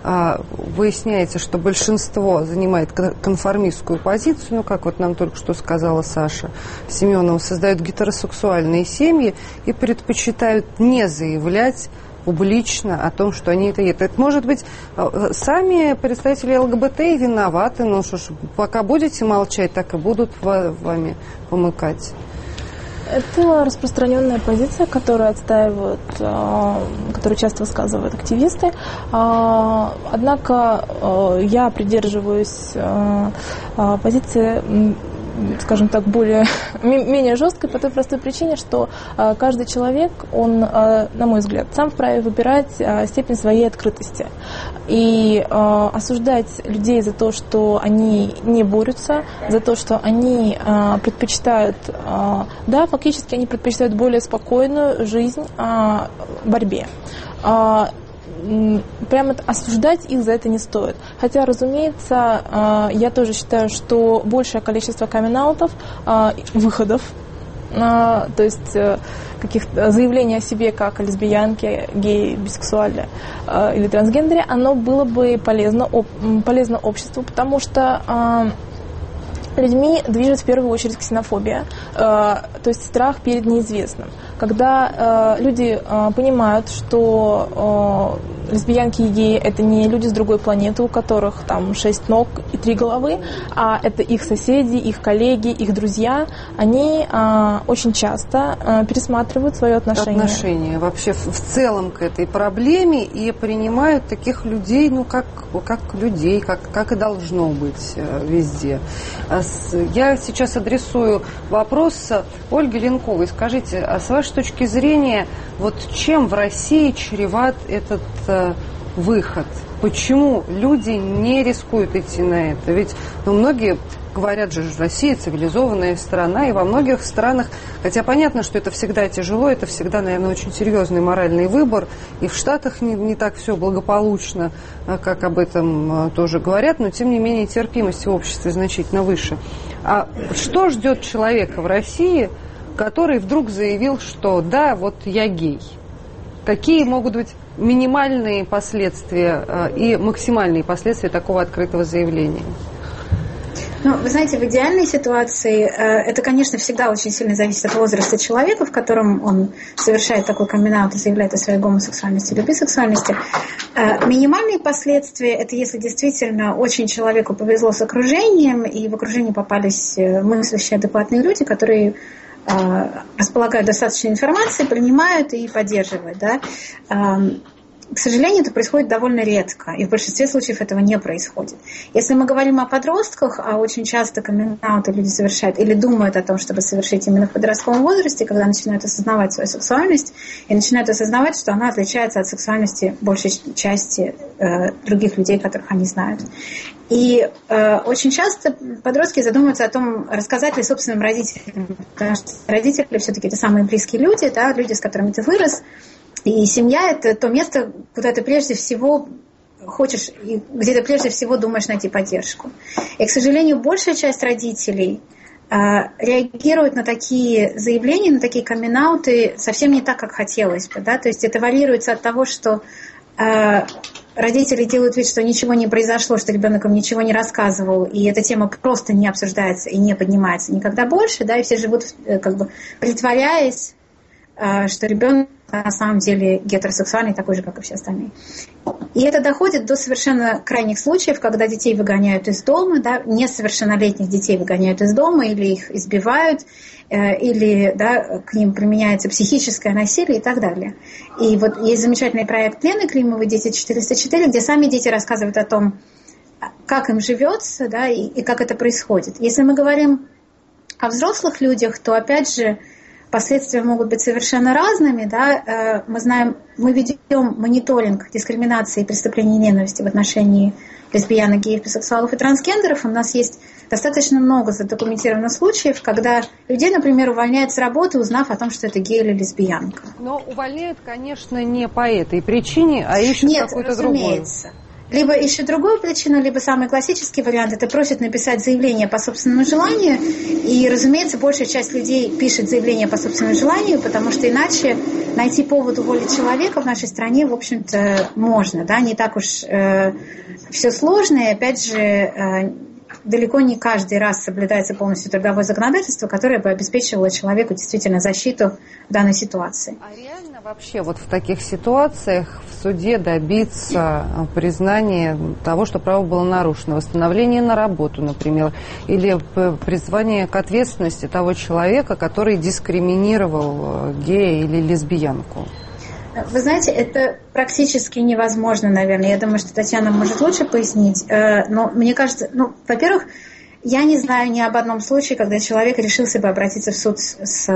выясняется, что большинство занимает конформистскую позицию, ну, как вот нам только что сказала Саша Семенова, создают гетеросексуальные семьи и предпочитают не заявлять публично о том, что они это едят. Это, может быть, сами представители ЛГБТ виноваты, но что ж, пока будете молчать, так и будут вами помыкать. Это распространенная позиция, которую отстаивают, которую часто высказывают активисты. Однако я придерживаюсь позиции, скажем так, более, менее жесткой по той простой причине, что э, каждый человек, он, э, на мой взгляд, сам вправе выбирать э, степень своей открытости. И э, осуждать людей за то, что они не борются, за то, что они э, предпочитают, э, да, фактически они предпочитают более спокойную жизнь э, борьбе. Э, Прямо осуждать их за это не стоит. Хотя, разумеется, я тоже считаю, что большее количество камин-аутов, выходов, то есть каких-то заявлений о себе как о лесбиянке, гее, бисексуале или трансгендере, оно было бы полезно, полезно обществу, потому что людьми движет в первую очередь ксенофобия, э, то есть страх перед неизвестным. Когда э, люди э, понимают, что э, лесбиянки и геи – это не люди с другой планеты, у которых там шесть ног и три головы, а это их соседи, их коллеги, их друзья, они э, очень часто э, пересматривают свое отношение. Отношение вообще в, в целом к этой проблеме и принимают таких людей, ну, как, как людей, как, как и должно быть э, везде. Я сейчас адресую вопрос Ольге Ленковой. Скажите, а с вашей точки зрения, вот чем в России чреват этот э, выход? Почему люди не рискуют идти на это? Ведь ну, многие говорят же, что Россия цивилизованная страна, и во многих странах, хотя понятно, что это всегда тяжело, это всегда, наверное, очень серьезный моральный выбор, и в Штатах не, не так все благополучно, как об этом тоже говорят, но, тем не менее, терпимость в обществе значительно выше. А что ждет человека в России, который вдруг заявил, что да, вот я гей? Какие могут быть минимальные последствия и максимальные последствия такого открытого заявления? Ну, вы знаете, в идеальной ситуации э, это, конечно, всегда очень сильно зависит от возраста человека, в котором он совершает такой камин-аут и заявляет о своей гомосексуальности или бисексуальности. Э, минимальные последствия – это если действительно очень человеку повезло с окружением, и в окружении попались мыслящие, адекватные люди, которые э, располагают достаточной информацией, принимают и поддерживают, да. Э, к сожалению, это происходит довольно редко, и в большинстве случаев этого не происходит. Если мы говорим о подростках, а очень часто каминг-ауты люди совершают или думают о том, чтобы совершить именно в подростковом возрасте, когда начинают осознавать свою сексуальность и начинают осознавать, что она отличается от сексуальности большей части э, других людей, которых они знают. И э, очень часто подростки задумываются о том, рассказать ли собственным родителям, потому что родители все-таки это самые близкие люди, да, люди, с которыми ты вырос. И семья – это то место, куда ты прежде всего хочешь, и где ты прежде всего думаешь найти поддержку. И, к сожалению, большая часть родителей э, реагирует на такие заявления, на такие камин-ауты совсем не так, как хотелось бы. Да? То есть это варьируется от того, что э, родители делают вид, что ничего не произошло, что ребенок им ничего не рассказывал, и эта тема просто не обсуждается и не поднимается никогда больше, да, и все живут как бы притворяясь, что ребенок на самом деле гетеросексуальный, такой же, как и все остальные. И это доходит до совершенно крайних случаев, когда детей выгоняют из дома, да, несовершеннолетних детей выгоняют из дома, или их избивают, или да, к ним применяется психическое насилие и так далее. И вот есть замечательный проект Лены Климовой «Дети четыреста четыре», где сами дети рассказывают о том, как им живется, да, и, и как это происходит. Если мы говорим о взрослых людях, то опять же последствия могут быть совершенно разными. Да? Мы знаем, мы ведем мониторинг дискриминации и преступлений ненависти в отношении лесбиянок, геев, бисексуалов и трансгендеров. У нас есть достаточно много задокументированных случаев, когда людей, например, увольняют с работы, узнав о том, что это гей или лесбиянка. Но увольняют, конечно, не по этой причине, а ищут Нет, какую-то другую. разумеется. Либо ищут другую причину, либо самый классический вариант – это просят написать заявление по собственному желанию. И, разумеется, большая часть людей пишет заявление по собственному желанию, потому что иначе найти повод уволить человека в нашей стране, в общем-то, можно. Да? Не так уж э, все сложно. И, опять же, э, далеко не каждый раз соблюдается полностью трудовое законодательство, которое бы обеспечивало человеку действительно защиту в данной ситуации. А реально вообще вот в таких ситуациях в суде добиться признания того, что право было нарушено, восстановление на работу, например, или призвание к ответственности того человека, который дискриминировал гея или лесбиянку? Вы знаете, это практически невозможно, наверное. Я думаю, что Татьяна может лучше пояснить. Но мне кажется, ну, во-первых, я не знаю ни об одном случае, когда человек решился бы обратиться в суд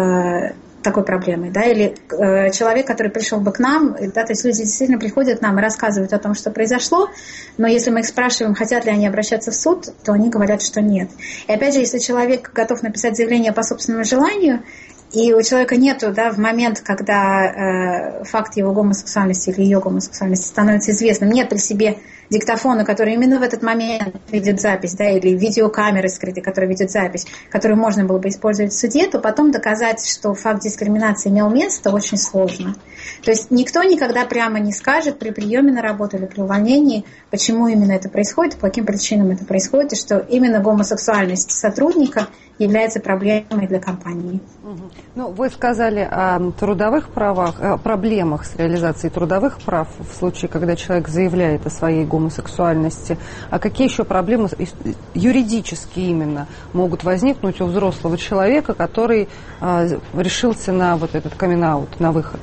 с такой проблемой, да, или э, человек, который пришел бы к нам, да, то есть люди действительно приходят к нам и рассказывают о том, что произошло, но если мы их спрашиваем, хотят ли они обращаться в суд, то они говорят, что нет. И опять же, если человек готов написать заявление по собственному желанию, и у человека нету, да, в момент, когда э, факт его гомосексуальности или ее гомосексуальности становится известным, нет при себе диктофона, который именно в этот момент ведет запись, да, или видеокамеры скрытой, которая ведет запись, которую можно было бы использовать в суде, то потом доказать, что факт дискриминации имел место, очень сложно. То есть никто никогда прямо не скажет при приеме на работу или при увольнении, почему именно это происходит, по каким причинам это происходит, и что именно гомосексуальность сотрудника является проблемой для компании. Ну, вы сказали о трудовых правах, о проблемах с реализацией трудовых прав в случае, когда человек заявляет о своей гомосексуальности. А какие еще проблемы юридически именно могут возникнуть у взрослого человека, который э, решился на вот этот камин-аут, на выход?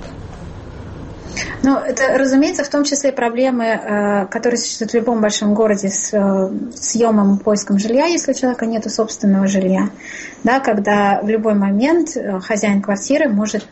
Ну, это, разумеется, в том числе проблемы, которые существуют в любом большом городе с съемом и поиском жилья, если у человека нет собственного жилья. Да, когда в любой момент хозяин квартиры может,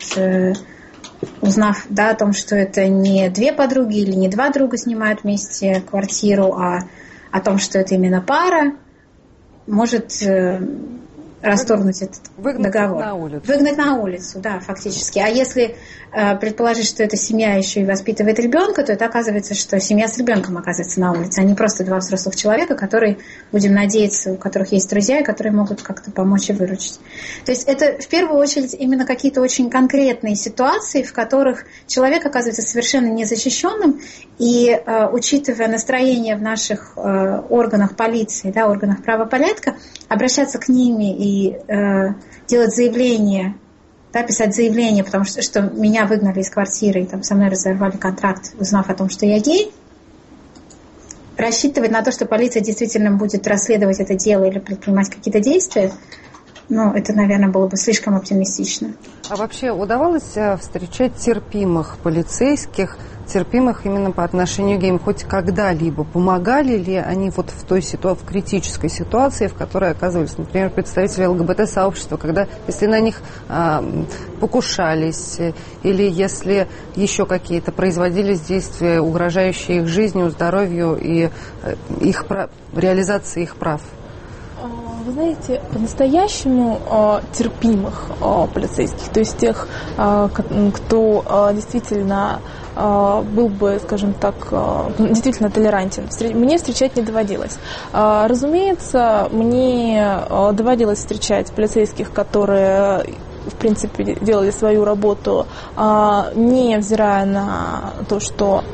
узнав, да, о том, что это не две подруги или не два друга снимают вместе квартиру, а о том, что это именно пара, может расторгнуть этот Выгнать договор. на улицу. Выгнать на улицу, да, фактически. А если э, предположить, что эта семья еще и воспитывает ребенка, то это оказывается, что семья с ребенком оказывается на улице, а не просто два взрослых человека, которые, будем надеяться, у которых есть друзья, и которые могут как-то помочь и выручить. То есть это в первую очередь именно какие-то очень конкретные ситуации, в которых человек оказывается совершенно незащищенным, и э, учитывая настроение в наших э, органах полиции, да, органах правопорядка, обращаться к ними и И э, делать заявление, да, писать заявление, потому что, что меня выгнали из квартиры и там со мной разорвали контракт, узнав о том, что я гей, рассчитывать на то, что полиция действительно будет расследовать это дело или предпринимать какие-то действия, ну, это, наверное, было бы слишком оптимистично. А вообще удавалось встречать терпимых полицейских терпимых именно по отношению к геям, хоть когда-либо? Помогали ли они вот в той ситуации, в критической ситуации, в которой оказывались, например, представители ЛГБТ-сообщества, когда, если на них а, покушались, или если еще какие-то производились действия, угрожающие их жизни, здоровью и их прав, реализации их прав? Вы знаете, по-настоящему э, терпимых э, полицейских, то есть тех, э, кто э, действительно э, был бы, скажем так, э, действительно толерантен, мне встречать не доводилось. Э, разумеется, мне э, доводилось встречать полицейских, которые, в принципе, делали свою работу, э, невзирая на то, что...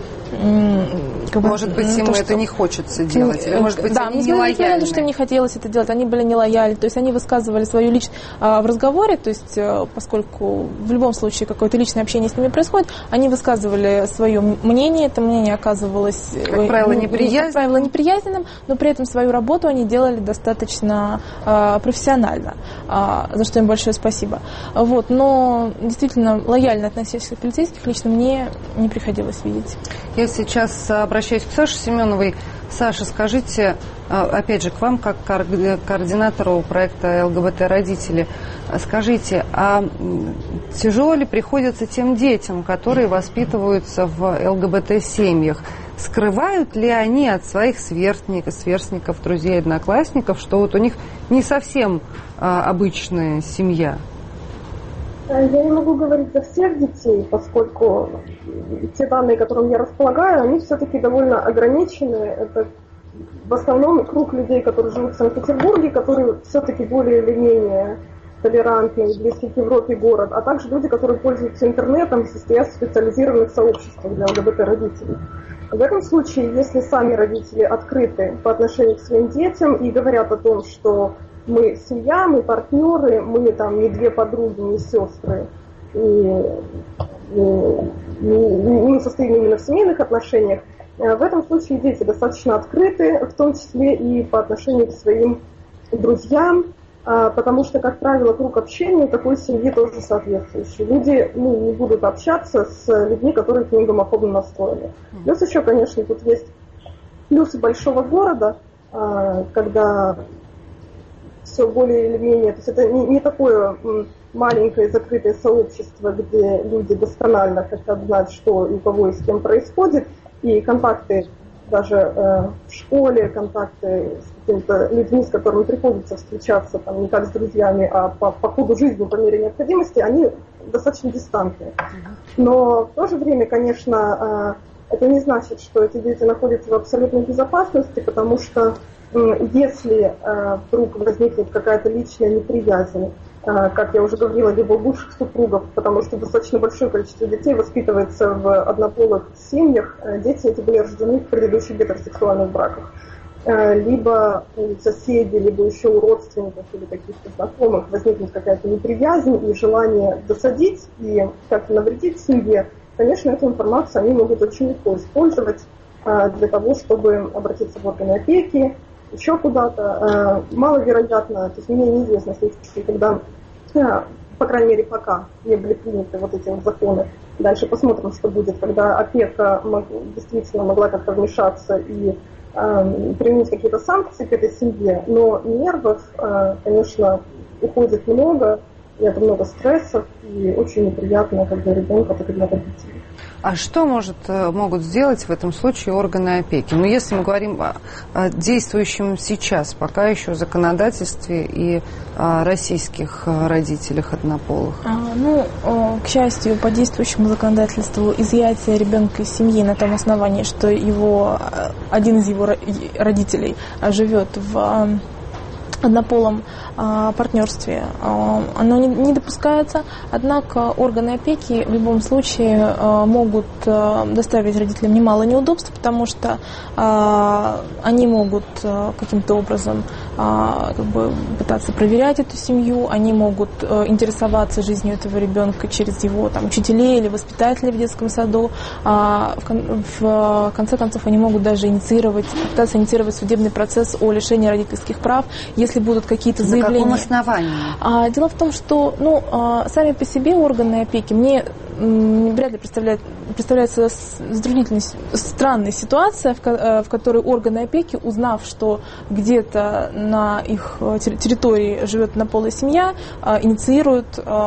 Может быть, им то, это что... не хочется делать, или, может быть, да, они не лояльны. Да, что им не хотелось это делать, они были не лояльны, то есть они высказывали свою личность а, в разговоре, то есть поскольку в любом случае какое-то личное общение с ними происходит, они высказывали свое мнение, это мнение оказывалось, как правило, неприязненным, как правило, неприязненным, но при этом свою работу они делали достаточно а, профессионально, а, за что им большое спасибо. Вот, но действительно лояльно относящихся полицейских лично мне не приходилось видеть. Я сейчас обращаюсь к Саше Семеновой. Саша, скажите, опять же, к вам, как координатору проекта ЛГБТ-родители, скажите, а тяжело ли приходится тем детям, которые воспитываются в ЛГБТ-семьях? Скрывают ли они от своих сверстников, сверстников, друзей, одноклассников, что вот у них не совсем а, обычная семья? Я не могу говорить за всех детей, поскольку те данные, которыми я располагаю, они все-таки довольно ограничены. Это в основном круг людей, которые живут в Санкт-Петербурге, которые все-таки более или менее толерантный, близкий к Европе город, а также люди, которые пользуются интернетом, состоят в специализированных сообществах для ЛГБТ-родителей. В этом случае, если сами родители открыты по отношению к своим детям и говорят о том, что мы семья, мы партнеры, мы там не две подруги, не сестры, и, и, и, мы состоим именно в семейных отношениях, в этом случае дети достаточно открыты, в том числе и по отношению к своим друзьям, потому что, как правило, круг общения такой семьи тоже соответствующий. Люди ну, не будут общаться с людьми, которые к ним гомофобно настроены. Плюс еще, конечно, тут есть плюсы большого города, когда все более или менее, то есть это не, не такое маленькое закрытое сообщество, где люди досконально хотят знать, что и у кого и с кем происходит, и контакты даже э, в школе, контакты с какими-то людьми, с которыми приходится встречаться, там, не как с друзьями, а по, по ходу жизни, по мере необходимости, они достаточно дистантные. Но в то же время, конечно, э, это не значит, что эти дети находятся в абсолютной безопасности, потому что если э, вдруг возникнет какая-то личная неприязнь, э, как я уже говорила, либо у бывших супругов, потому что достаточно большое количество детей воспитывается в однополых семьях, э, дети эти были рождены в предыдущих гетеросексуальных браках, э, либо у соседей, либо еще у родственников или каких-то знакомых возникнет какая-то неприязнь и желание досадить и как-то навредить семье, конечно, эту информацию они могут очень легко использовать э, для того, чтобы обратиться в органы опеки, еще куда-то. Маловероятно, то есть мне неизвестно случаи, когда, по крайней мере, пока не были приняты вот эти вот законы. Дальше посмотрим, что будет, когда опека мог, действительно могла как-то вмешаться и э, применить какие-то санкции к этой семье. Но нервов, э, конечно, уходит много, и это много стрессов, и очень неприятно как для ребенка, так и для родителей. А что может, могут сделать в этом случае органы опеки? Ну, если мы говорим о, о действующем сейчас, пока еще законодательстве и о российских родителях однополых. А, ну, к счастью, по действующему законодательству изъятие ребенка из семьи на том основании, что его, один из его родителей живет в однополом а, партнерстве, а, оно не, не допускается, однако органы опеки в любом случае а, могут а, доставить родителям немало неудобств, потому что а, они могут а, каким-то образом а, как бы пытаться проверять эту семью, они могут а, интересоваться жизнью этого ребенка через его там, учителей или воспитателей в детском саду, а, в, в конце концов они могут даже инициировать, пытаться инициировать судебный процесс о лишении родительских прав, если будут какие-то заявления. На каком основании? А, дело в том, что ну, а, сами по себе органы опеки, мне вряд ли представляет, представляется затруднительной, странной ситуация, в которой органы опеки, узнав, что где-то на их территории живет однополая семья, инициируют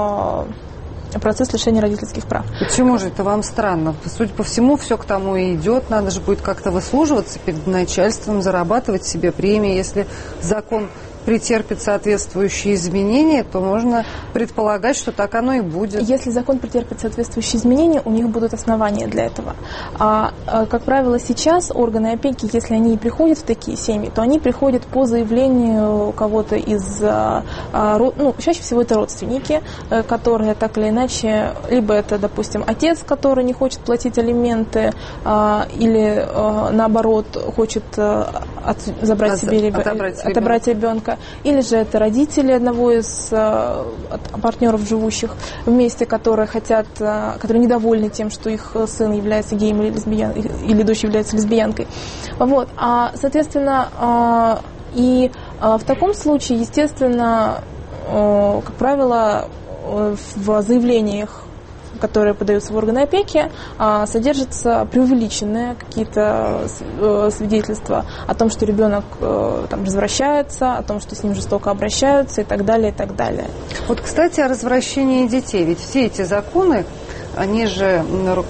процесс лишения родительских прав. Почему же это вам странно? Судя по всему, все к тому и идет. Надо же будет как-то выслуживаться перед начальством, зарабатывать себе премии. Если закон претерпит соответствующие изменения, то можно предполагать, что так оно и будет. Если закон претерпит соответствующие изменения, у них будут основания для этого. А, как правило, сейчас органы опеки, если они и приходят в такие семьи, то они приходят по заявлению кого-то из... Ну, чаще всего это родственники, которые так или иначе... Либо это, допустим, отец, который не хочет платить алименты, или, наоборот, хочет от, забрать От, себе отобрать, отобрать ребенка. Или же это родители одного из э, партнеров, живущих вместе, которые хотят, э, которые недовольны тем, что их сын является геем или, лесбиян, или дочь является лесбиянкой. Вот. А, соответственно, э, и э, в таком случае, естественно, э, как правило, э, в заявлениях, которые подаются в органы опеки, содержатся преувеличенные какие-то свидетельства о том, что ребенок там развращается, о том, что с ним жестоко обращаются и так далее, и так далее. Вот, кстати, о развращении детей. Ведь все эти законы, они же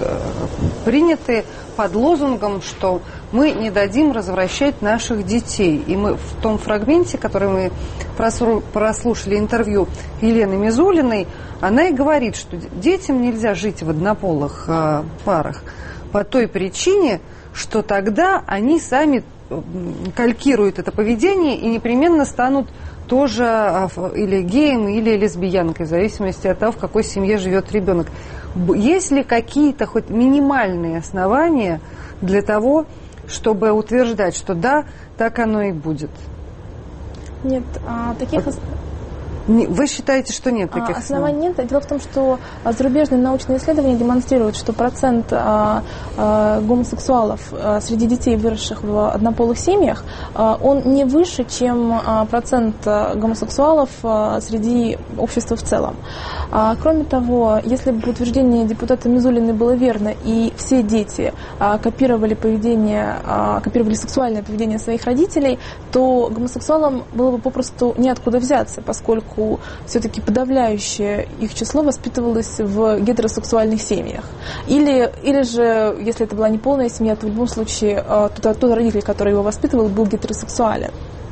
приняты под лозунгом, что мы не дадим развращать наших детей. И мы в том фрагменте, который мы прослушали интервью Елены Мизулиной, она и говорит, что детям нельзя жить в однополых э, парах по той причине, что тогда они сами калькируют это поведение и непременно станут тоже э, или геем, или лесбиянкой, в зависимости от того, в какой семье живет ребенок. Есть ли какие-то хоть минимальные основания для того, чтобы утверждать, что да, так оно и будет? Нет, а, таких... Вот. Вы считаете, что нет таких оснований? Нет. Дело в том, что зарубежные научные исследования демонстрируют, что процент а, а, гомосексуалов а, среди детей, выросших в однополых семьях, а, он не выше, чем а, процент гомосексуалов а, среди общества в целом. А, кроме того, если бы утверждение депутата Мизулиной было верно, и все дети а, копировали поведение, а, копировали сексуальное поведение своих родителей, то гомосексуалам было бы попросту неоткуда взяться, поскольку все-таки подавляющее их число воспитывалось в гетеросексуальных семьях. Или, или же, если это была не полная семья, то в любом случае тот, тот родитель, который его воспитывал, был гетеросексуален.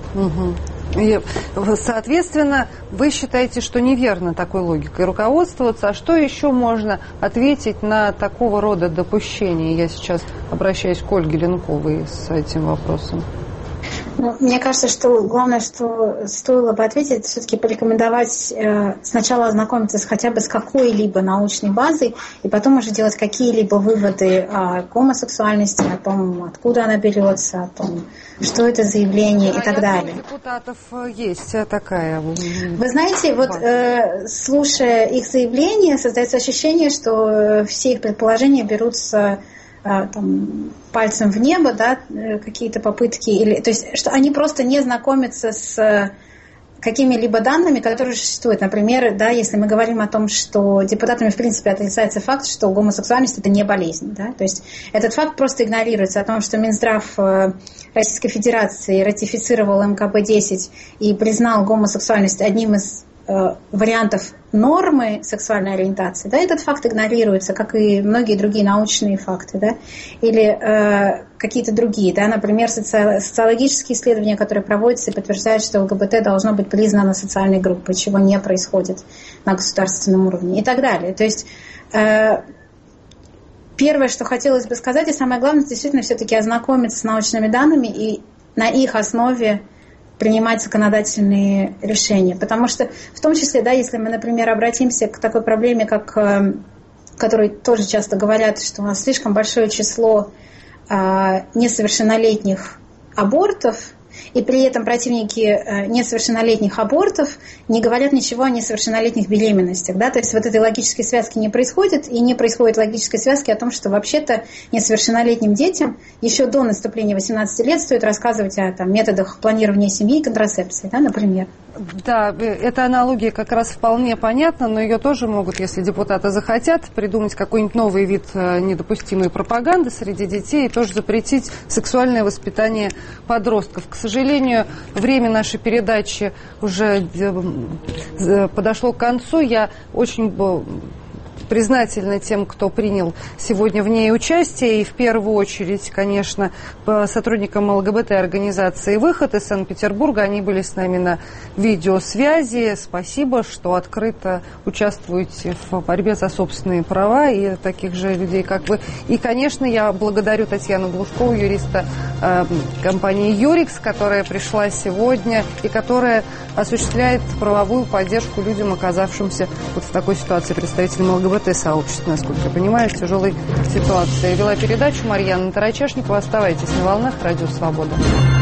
Угу. И, соответственно, вы считаете, что неверно такой логикой руководствоваться. А что еще можно ответить на такого рода допущения? Я сейчас обращаюсь к Ольге Ленковой с этим вопросом. Ну, мне кажется, что главное, что стоило бы ответить, все-таки порекомендовать э, сначала ознакомиться с, хотя бы с какой-либо научной базой, и потом уже делать какие-либо выводы о гомосексуальности, о том, откуда она берется, о том, что это заявление, и так далее. У депутатов есть такая. Вы знаете, вот э, слушая их заявления, создается ощущение, что все их предположения берутся там, пальцем в небо, да, какие-то попытки, или, то есть, что они просто не знакомятся с какими-либо данными, которые существуют. Например, да, если мы говорим о том, что депутатами в принципе отрицается факт, что гомосексуальность это не болезнь, да, то есть этот факт просто игнорируется, о том, что Минздрав Российской Федерации ратифицировал эм ка бэ десять и признал гомосексуальность одним из вариантов нормы сексуальной ориентации, да, этот факт игнорируется, как и многие другие научные факты, да, или э, какие-то другие, да, например, соци... социологические исследования, которые проводятся и подтверждают, что эл гэ бэ тэ должно быть признано социальной группой, чего не происходит на государственном уровне и так далее. То есть э, первое, что хотелось бы сказать, и самое главное, действительно все-таки ознакомиться с научными данными и на их основе принимать законодательные решения. Потому что, в том числе, да, если мы, например, обратимся к такой проблеме, как, которой тоже часто говорят, что у нас слишком большое число а, несовершеннолетних абортов, И при этом противники несовершеннолетних абортов не говорят ничего о несовершеннолетних беременностях. Да? То есть вот этой логической связки не происходит, и не происходит логической связки о том, что вообще-то несовершеннолетним детям еще до наступления восемнадцати лет стоит рассказывать о там, методах планирования семьи и контрацепции, да, например. Да, эта аналогия как раз вполне понятна, но ее тоже могут, если депутаты захотят, придумать какой-нибудь новый вид недопустимой пропаганды среди детей и тоже запретить сексуальное воспитание подростков. К сожалению, время нашей передачи уже подошло к концу. Я очень признательна тем, кто принял сегодня в ней участие. И в первую очередь, конечно, сотрудникам ЛГБТ-организации «Выход» из Санкт-Петербурга. Они были с нами на видеосвязи. Спасибо, что открыто участвуете в борьбе за собственные права и таких же людей, как вы. И, конечно, я благодарю Татьяну Глушкову, юриста э, компании «Юрикс», которая пришла сегодня и которая осуществляет правовую поддержку людям, оказавшимся вот в такой ситуации, представителям ЛГБТ сообщества, насколько я понимаю, в тяжелой ситуации. Вела передачу Марьяна Тарачешникова. Оставайтесь на волнах Радио Свобода.